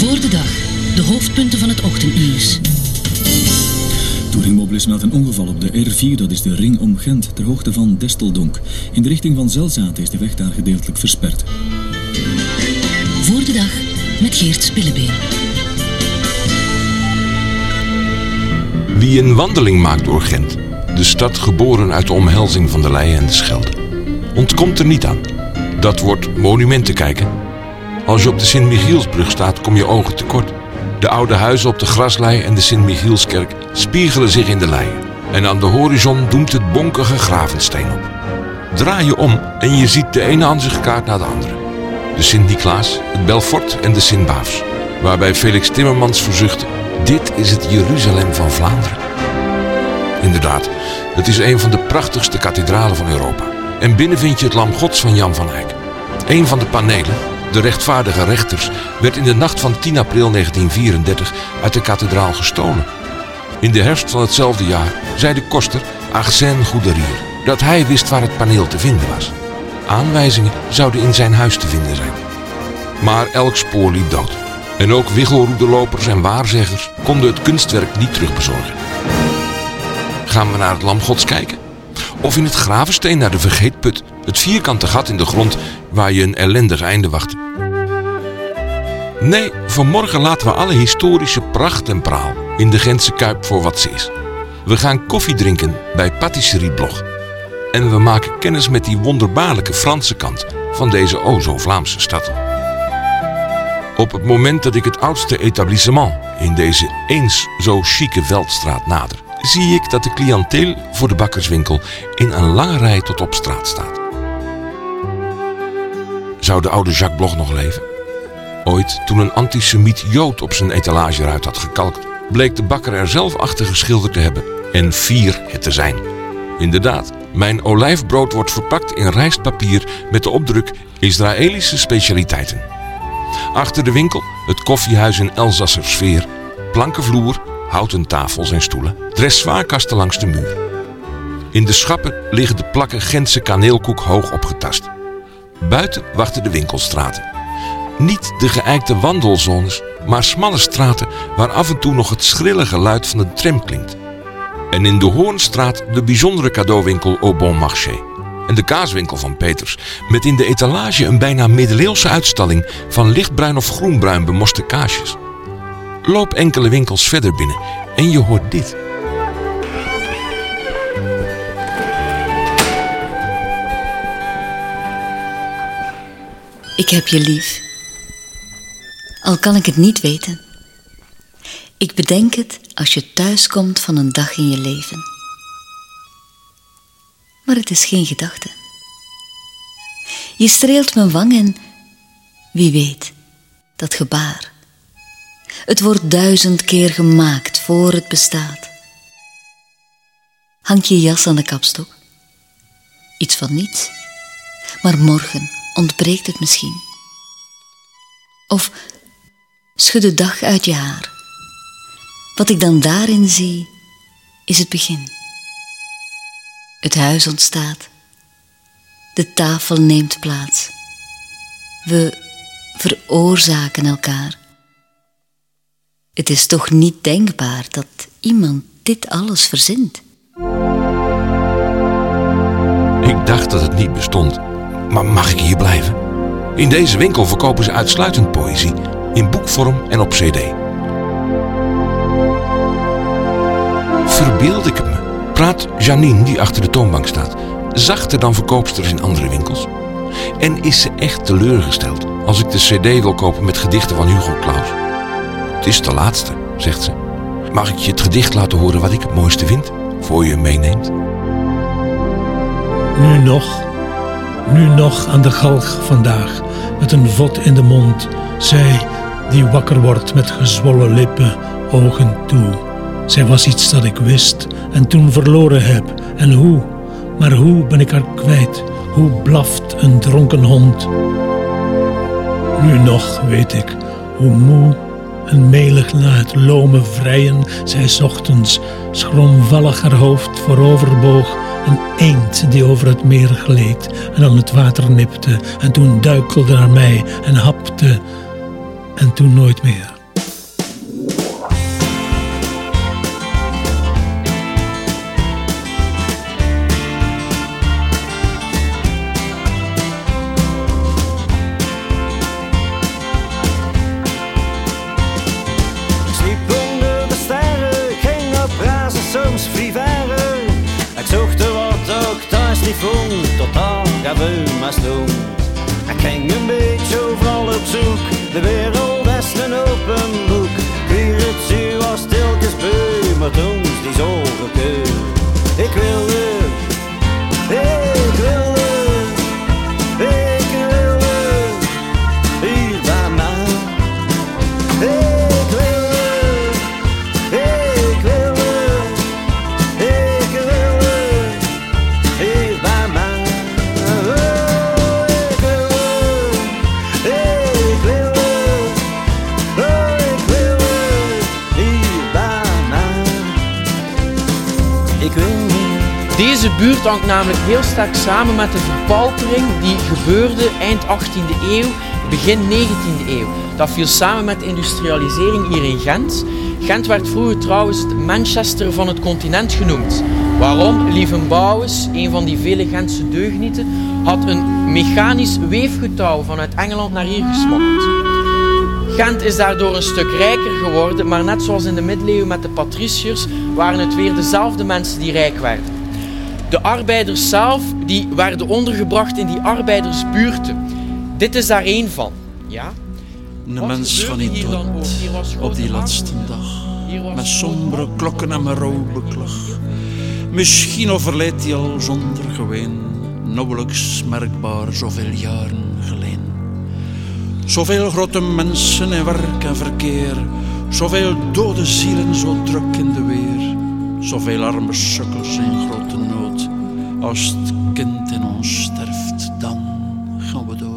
Voor de dag, de hoofdpunten van het ochtendnieuws. Touringmobilis meldt een ongeval op de R4, dat is de ring om Gent, ter hoogte van Desteldonk. In de richting van Zelzaat is de weg daar gedeeltelijk versperd. Voor de dag met Geert Spillebeen. Wie een wandeling maakt door Gent, de stad geboren uit de omhelzing van de Leie en de Schelde, ontkomt er niet aan. Dat wordt monumenten kijken. Als je op de Sint-Michielsbrug staat, kom je ogen tekort. De oude huizen op de Graslei en de Sint-Michielskerk spiegelen zich in de Leie. En aan de horizon doemt het bonkige Gravensteen op. Draai je om en je ziet de ene ansichtkaart na de andere. De Sint-Niklaas, het Belfort en de Sint-Baafs. Waarbij Felix Timmermans verzuchtte: dit is het Jeruzalem van Vlaanderen. Inderdaad, het is een van de prachtigste kathedralen van Europa. En binnen vind je het Lam Gods van Jan van Eyck. Een van de panelen, de rechtvaardige rechters, werd in de nacht van 10 april 1934 uit de kathedraal gestolen. In de herfst van hetzelfde jaar zei de koster Arsène Gouderier dat hij wist waar het paneel te vinden was. Aanwijzingen zouden in zijn huis te vinden zijn. Maar elk spoor liep dood. En ook wichelroedelopers en waarzeggers konden het kunstwerk niet terugbezorgen. Gaan we naar het Lam Gods kijken? Of in het Gravensteen naar de Vergeetput, het vierkante gat in de grond waar je een ellendig einde wachtte? Nee, vanmorgen laten we alle historische pracht en praal in de Gentse Kuip voor wat ze is. We gaan koffie drinken bij Patisserie Blog. En we maken kennis met die wonderbaarlijke Franse kant van deze o zo Vlaamse stad. Op het moment dat ik het oudste etablissement in deze eens zo chique Veldstraat nader, zie ik dat de cliënteel voor de bakkerswinkel in een lange rij tot op straat staat. Zou de oude Jacques Blog nog leven? Ooit, toen een antisemiet Jood op zijn etalageruit had gekalkt, bleek de bakker er zelf achter geschilderd te hebben en fier het te zijn. Inderdaad, mijn olijfbrood wordt verpakt in rijstpapier met de opdruk Israëlische specialiteiten. Achter de winkel het koffiehuis in Elsasser sfeer, plankenvloer, houten tafels en stoelen, dressoirkasten langs de muur. In de schappen liggen de plakken Gentse kaneelkoek hoog opgetast. Buiten wachten de winkelstraten. Niet de geëikte wandelzones, maar smalle straten waar af en toe nog het schrille geluid van de tram klinkt. En in de Hoornstraat de bijzondere cadeauwinkel Au Bon Marché. En de kaaswinkel van Peters, met in de etalage een bijna middeleeuwse uitstalling van lichtbruin of groenbruin bemoste kaasjes. Loop enkele winkels verder binnen en je hoort dit. Ik heb je lief. Al kan ik het niet weten. Ik bedenk het als je thuiskomt van een dag in je leven. Maar het is geen gedachte. Je streelt mijn wang en wie weet, dat gebaar. Het wordt 1000 keer gemaakt voor het bestaat. Hangt je jas aan de kapstok? Iets van niets. Maar morgen ontbreekt het misschien. Of schud de dag uit je haar. Wat ik dan daarin zie, is het begin. Het huis ontstaat. De tafel neemt plaats. We veroorzaken elkaar. Het is toch niet denkbaar dat iemand dit alles verzint? Ik dacht dat het niet bestond. Maar mag ik hier blijven? In deze winkel verkopen ze uitsluitend poëzie, in boekvorm en op cd. Verbeeld ik het me? Praat Janine, die achter de toonbank staat, zachter dan verkoopsters in andere winkels? En is ze echt teleurgesteld als ik de cd wil kopen met gedichten van Hugo Claus? Het is de laatste, zegt ze. Mag ik je het gedicht laten horen wat ik het mooiste vind, voor je hem meeneemt? Nu nog aan de galg vandaag, met een vod in de mond, zij die wakker wordt met gezwollen lippen, ogen toe. Zij was iets dat ik wist en toen verloren heb. En hoe? Maar hoe ben ik haar kwijt? Hoe blaft een dronken hond? Nu nog weet ik hoe moe en melig na het lome vrijen zij 's ochtends schroomvallig haar hoofd vooroverboog, een eend die over het meer gleed en aan het water nipte en toen duikelde naar mij en hapte en toen nooit meer. telefoon totaal gewoon maar stoom. Ik ging een beetje overal op zoek, de wereld is een open boek. Weer het zuur was stilkens beu, maar toen die zorgen keur. Ik wilde hier bij mij. Ik wilde hier bij mij. Deze buurt hangt namelijk heel sterk samen met de verpaupering die gebeurde eind 18e eeuw, begin 19e eeuw. Dat viel samen met de industrialisering hier in Gent. Gent werd vroeger trouwens het Manchester van het continent genoemd. Waarom? Lievenbouwens, een van die vele Gentse deugnieten, had een mechanisch weefgetouw vanuit Engeland naar hier gesmokkeld. Gent is daardoor een stuk rijker geworden, maar net zoals in de middeleeuwen met de patriciërs waren het weer dezelfde mensen die rijk werden. De arbeiders zelf die werden ondergebracht in die arbeidersbuurten. Dit is daar één van. Ja? Een mens van in dood, op die laatste dag, met sombere klokken en mijn rouw beklag. Misschien overlijdt hij al zonder geween, nauwelijks merkbaar zoveel jaren geleden. Zoveel grote mensen in werk en verkeer, zoveel dode zielen zo druk in de weer, zoveel arme sukkels in grote nood. Als het kind in ons sterft, dan gaan we dood.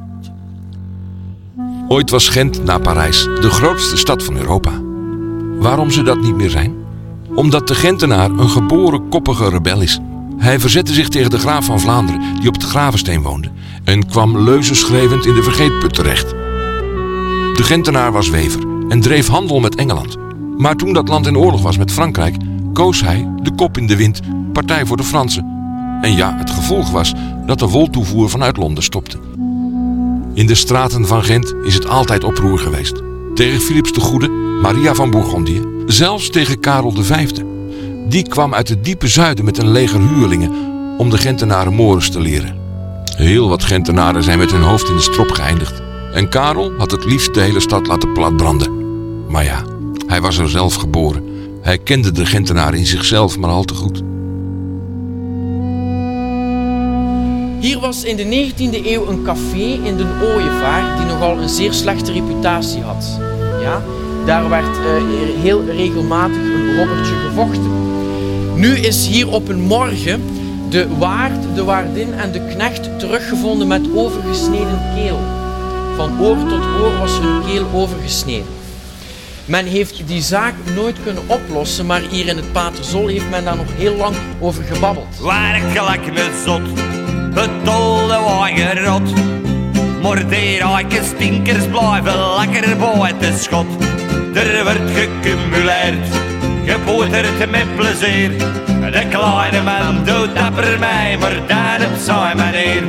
Ooit was Gent na Parijs de grootste stad van Europa. Waarom ze dat niet meer zijn? Omdat de Gentenaar een geboren koppige rebel is. Hij verzette zich tegen de graaf van Vlaanderen, die op het Gravensteen woonde, en kwam leuzen schreeuwend in de vergeetput terecht. De Gentenaar was wever en dreef handel met Engeland. Maar toen dat land in oorlog was met Frankrijk, koos hij, de kop in de wind, partij voor de Fransen. En ja, het gevolg was dat de woltoevoer vanuit Londen stopte. In de straten van Gent is het altijd oproer geweest. Tegen Philips de Goede, Maria van Bourgondië, zelfs tegen Karel V. Die kwam uit het diepe zuiden met een leger huurlingen om de Gentenaren mores te leren. Heel wat Gentenaren zijn met hun hoofd in de strop geëindigd. En Karel had het liefst de hele stad laten platbranden. Maar ja, hij was er zelf geboren. Hij kende de Gentenaren in zichzelf maar al te goed. Hier was in de 19e eeuw een café in Den Ooievaar die nogal een zeer slechte reputatie had. Ja, daar werd heel regelmatig een robbertje gevochten. Nu is hier op een morgen de waard, de waardin en de knecht teruggevonden met overgesneden keel. Van oor tot oor was hun keel overgesneden. Men heeft die zaak nooit kunnen oplossen, maar hier in het Paterzol heeft men daar nog heel lang over gebabbeld. Werkelijk met zot, betolde wagenrot. Maar die rijke stinkers blijven lekker bij het schot. Er wordt gecumuleerd, geboterd met plezier. De kleine man doet dapper mij, maar dat op zijn manier.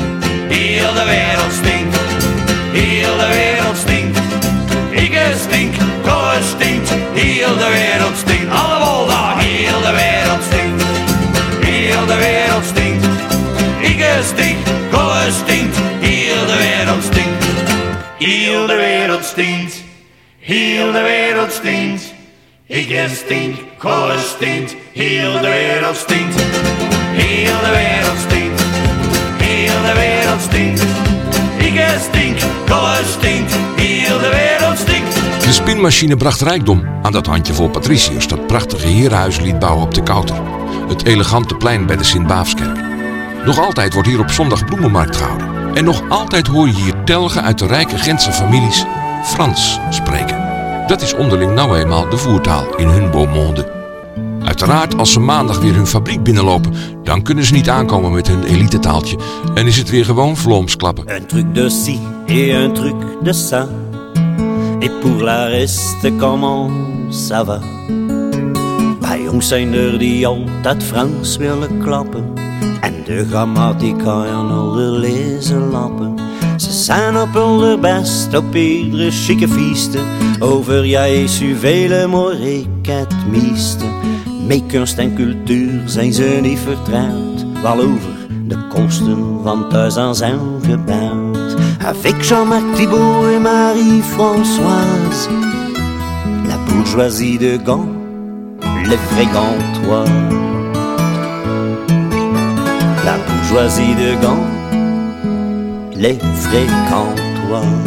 Heel de wereld stinkt, heel de wereld stinkt. Ik stink, Koos stinkt, heel de wereld stinkt. Allemaal daar, heel de wereld stinkt, heel de wereld stinkt. Ik stink, Koos stinkt, heel de wereld stinkt. Heel de wereld stinkt, heel de wereld stinkt. Ik stink, Koos stinkt, heel de wereld stinkt. Heel de wereld stinkt, heel de wereld stinkt. Ik stink, Koos stinkt, heel de wereld stinkt. De spinmachine bracht rijkdom aan dat handjevol patriciërs dat prachtige herenhuis liet bouwen op de Kouter. Het elegante plein bij de Sint-Baafskerk. Nog altijd wordt hier op zondag bloemenmarkt gehouden. En nog altijd hoor je hier telgen uit de rijke Gentse families Frans spreken. Dat is onderling nou eenmaal de voertaal in hun beau monde. Uiteraard, als ze maandag weer hun fabriek binnenlopen, dan kunnen ze niet aankomen met hun elitetaaltje. En is het weer gewoon Vlaams klappen. Un truc de ci et un truc de ça. Et pour la reste, comment ça va? Bij jongens zijn er die altijd Frans willen klappen. En de grammatica en al de lezenlappen. Ze zijn op hun best op iedere chique fieste. Over jij su vele maar ik het meeste. Met kunst en cultuur zijn ze niet vertrouwd. Wel over de kosten van thuis aan zijn gebouwd. Avec Jean-Marc Thibault et Marie-Françoise, la bourgeoisie de Gand, les vrais Gantois. La bourgeoisie de Gand, les vrais Gantois.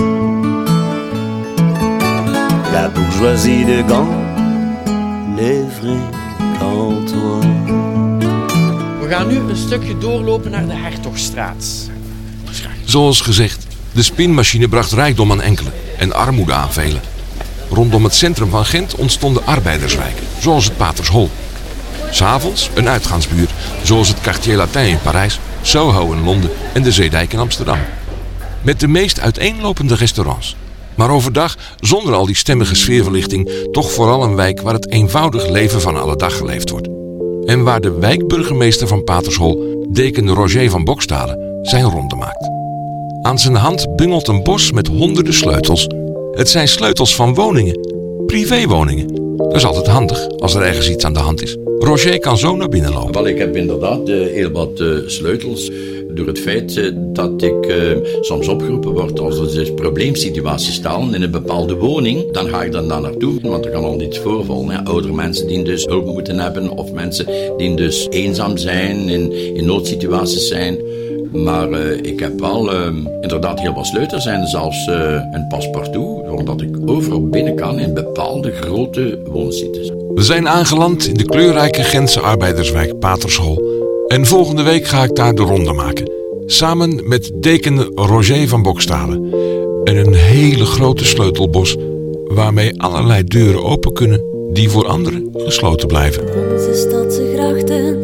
La bourgeoisie de Gand, les vrais Gantois. We gaan nu een stukje doorlopen naar de Hertogstraat. Zoals gezegd, de spinmachine bracht rijkdom aan enkelen en armoede aan velen. Rondom het centrum van Gent ontstonden arbeiderswijken, zoals het Patershol. 'S Avonds een uitgaansbuurt, zoals het Quartier Latin in Parijs, Soho in Londen en de Zeedijk in Amsterdam. Met de meest uiteenlopende restaurants. Maar overdag, zonder al die stemmige sfeerverlichting, toch vooral een wijk waar het eenvoudig leven van alle dag geleefd wordt. En waar de wijkburgemeester van Patershol, deken Roger van Bokstalen, zijn ronde maakt. Aan zijn hand bungelt een bos met honderden sleutels. Het zijn sleutels van woningen, privéwoningen. Dat is altijd handig als er ergens iets aan de hand is. Roger kan zo naar binnen lopen. Wel, ik heb inderdaad heel wat sleutels. Door het feit dat ik soms opgeroepen word als er dus probleemsituaties staan in een bepaalde woning, dan ga ik dan daar naartoe, want er kan al iets voorvallen. Hè. Oudere mensen die dus hulp moeten hebben, of mensen die dus eenzaam zijn, in noodsituaties zijn. Maar ik heb wel inderdaad heel wat sleutels en zelfs een paspartout, zodat ik overal binnen kan in bepaalde grote woonsites. We zijn aangeland in de kleurrijke Gentse arbeiderswijk Patershol. En volgende week ga ik daar de ronde maken. Samen met deken Roger van Bokstalen. En een hele grote sleutelbos waarmee allerlei deuren open kunnen die voor anderen gesloten blijven. Onze stadse grachten,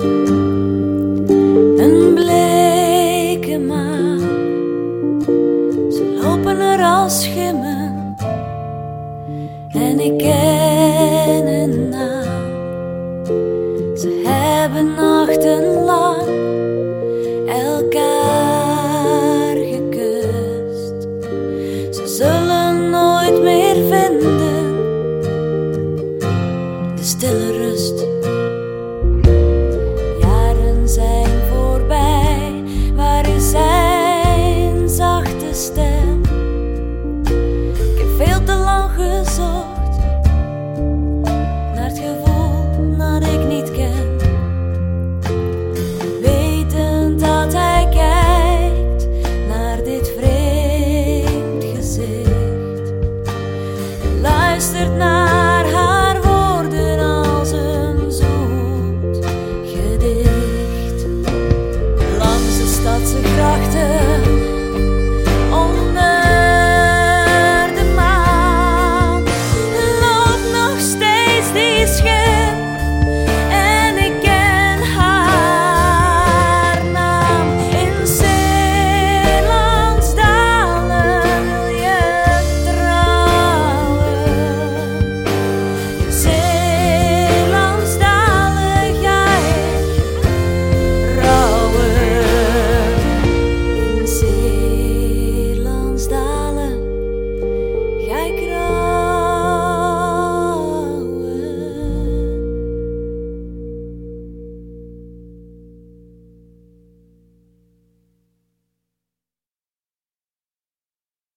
een bleke maan. Ze lopen er als schimmen en ik ken een naam. Ze hebben nachtenlang elkaar gekust. Ze zullen nooit meer vinden de stille rust. Jaren zijn voorbij, waar is zijn zachte stem? Ik heb veel te lang gezocht naar het gevoel dat ik niet ken. Wetend dat hij kijkt naar dit vreemd gezicht en luistert naar